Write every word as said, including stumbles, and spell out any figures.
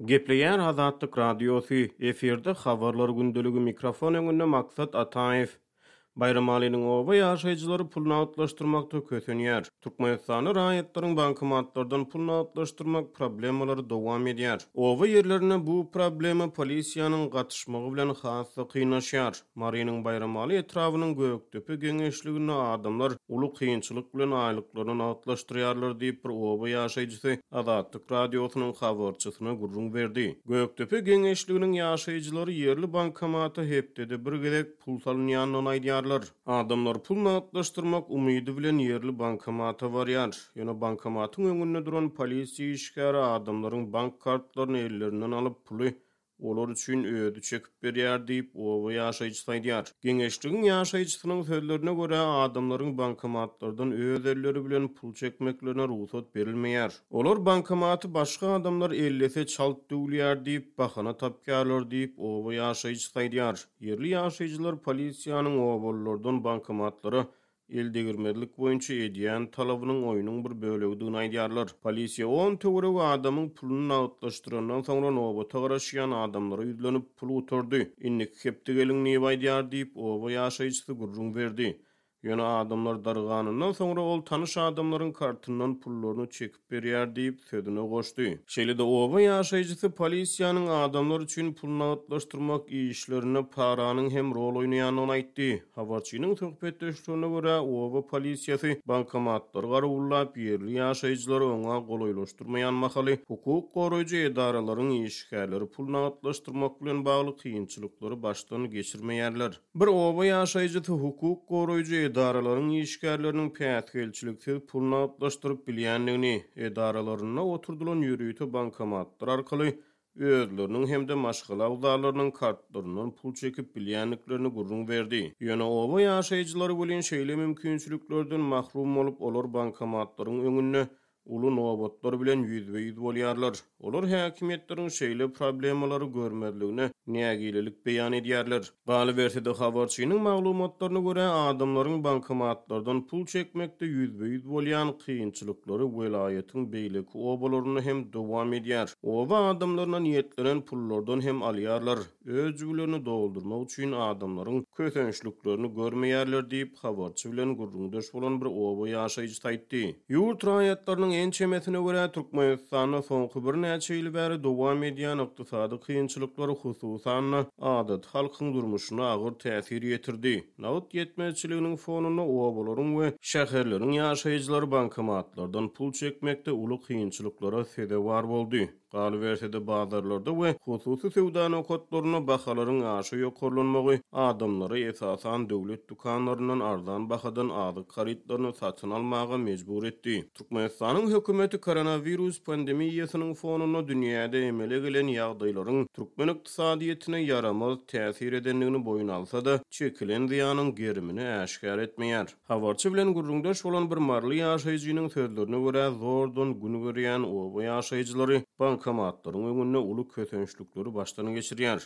Gepleýär Azatlyk Radiosu eferde habarlar gündeligi mikrofon öňünde maksat Ataev. Bayram alynyň oba ýaşaýjylary pulny atlaşdyrmakda kösenýär. Türkmenistany raýatlaryň bankomatlardan pulny atlaşdyrmak problemalary dowam edýär. Oba ýerlerine bu problemi polisiýanyň gatnaşmagy bilen hasy kynnaşýar. Marynyň bayram aly etrawynyň Gökdepe geňeşligine adamlar uly kynçylyk bilen aýlyklaryny atlaşdyrýarlar diýip bir oba ýaşaýjysy Azatlyk Radiosynyň habarçysyna gurrun berdi. Gökdepe geňeşliginiň ýaşaýjylary ýerli bankomata hepdede bir gezek pul salynýanyny aýdýar. Adamlar pulny atlaşdyrmak umydy bilen ýerli bankomata barýar. Ýöne bankomatyň öňünde duran polisiýa işgäri adamlaryň bank kartlaryny ellerinden alyp puly olar üçin öýdi çekip berýär diýip oba ýaşaýjy aýdýar. Geňeşligiň ýaşaýjysynyň sözlerine görä adamlaryň bankomatlardan öz elleri bilen pul çekmeklerine ruhsat berilmeýär. Olar bankomaty başga adamlar ellese çalyp döwülýär diýip bahana tapýarlar diýip oba ýaşaýjy aýdýar. Ýerli ýaşaýjylar polisiýanyň obalardan bankomatlary elde girmezlik boýunça edýän talabynyň oýunyň bir bölegini aýdýarlar. Polisiýa on töwereg adamyň puluny atlaşdyrandan soňra nowbata garaşýan adamlara ýüzlenip pul uturdy. Innik hepde geliň näme aýdýar diýip oba ýaşaýjysy gurrun berdi. Ýöne adamlar darganynyň soňra ol tanyş adamlaryň kartyndan pullaryny çekip berýär diýip sözüne goşdy. Şeýle-de oba ýaşaýjysy polisiýanyň adamlar üçin pulny atlaşdyrmak işlerine paranyň hem rol oýnaýanyny aýtdy. Habarçynyň söhbetdeşlerine görä oba polisiýasy bankomatlary garawullap ýerli ýaşaýjylary oňa golaýlaşdyrmaýan mahaly hukuk goraýjy edaralaryň işgärleri pulny atlaşdyrmak bilen bagly kynçylyklary başdan geçirmeýärler. Bir oba ýaşaýjysy hukuk goraýjy edaraların işgärleriniň päsgelçiliksiz pulny atlaşdyryp bilýänligini, edaralaryna oturdulan ýürüýte bankomatlar arkaly özleriniň hemde maşgala awzalarynyň kartlaryndan pul çekip bilýänliklerini gurrun berdi. Ýöne oba ýaşaýjylary bilen şeýle mümkinçiliklerden mahrum bolup olar bankomatlaryň öňünde uly nowbatlar bilen ýüzbe-ýüz bolýarlar. Olar häkimetleriň şeýle problemalary görmezligine nägilelik beýan edýärler. Galy bersede habarçynyň maglumatlaryna görä adamlaryň bankomatlardan pul çekmekde ýüzbe-ýüz bolýan kynçylyklary welaýatyň beýleki obalaryna hem dowam edýär. Oba adamlaryna niýetlenen pullardan hem alýarlar. Öz jüglerini doldurmak üçin adamlaryň kösençliklerini görmeýärler diýip habarçy bilen gurrundaş bolan bir oba ýaşaýjy aýtdy. Ýurt raýatlarynyň en çemesine görä Türkmenistanda soňky bir näçe ýyl bäri dowam edýän ykdysady kynçylyklary hususan adat halkyň durmuşyna agyr täsir ýetirdi. Nawut ýetmezçiliginiň fonuna obalaryň we şäherleriň ýaşaýjylary bankomatlardan pul çekmekde uly kynçylyklara sebäp boldy. Galy bersede bazarlarda we hususy sowda nokatlaryna bahalaryň aşy ýokarlanmagy adamlary esasan döwlet dukanlaryndan arzan bahadan azyk haritlaryny satyn almaga mejbur etdi. Türkmenistanyň hökümeti koronavirus pandemiýasynyň fonuna dünýäde emele gelen ýagdaýlaryň türkmen ykdysadyýetine yaramaz täsir edenligini boýun alsa-da, çekilen ziýanyň gerimini äşkär etmeýär. Habarçy bilen gurrundaş bolan bir marly ýaşaýjynyň sözlerine görä zordan gün görýän oba ýaşaýjylary bankomatlaryň öňünde uly kösençlikleri başdan geçirýär.